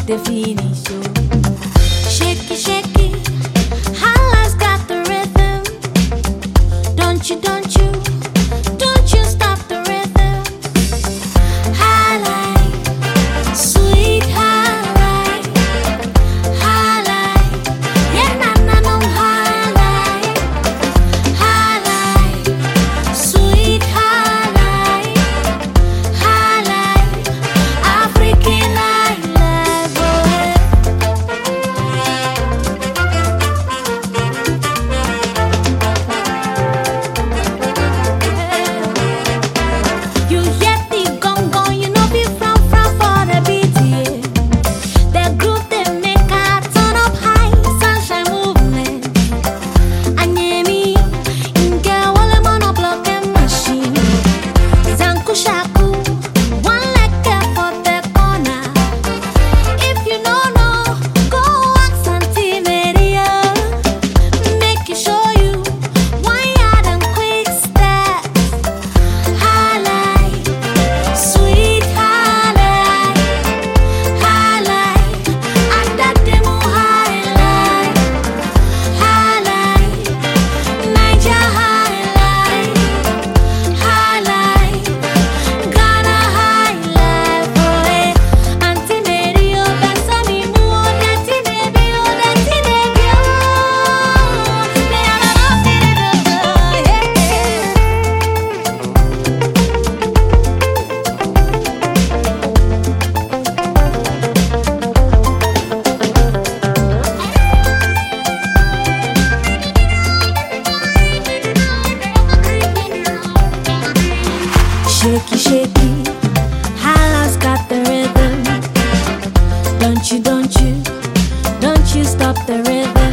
the finish. Shake it, shake it. Hala's got the rhythm. Don't you stop the rhythm. Highlight, sweet highlight, highlight. Yeah, no highlight, highlight, sweet highlight, highlight, African highlight. You hear the gong gong, you know be from for the beat, yeah. The groove they make a turn up high, sunshine movement. Anyemi, inge wale mono block and machine. Zanku shaku, one leg for the corner. If you don't know, go ask Auntie Maria. Make it show you one yard and quick steps. Highlight, sweet highlight, highlight, Adademu highlight, highlight, Niger highlight, highlight, Ghana highlight. Boy, Auntie Mary, oh, that's a me mo, that's it, baby, oh, that's it, baby, oh. Me a love it, yeah. Shake it, shake it. Hala's got the rhythm. Don't you stop the rhythm.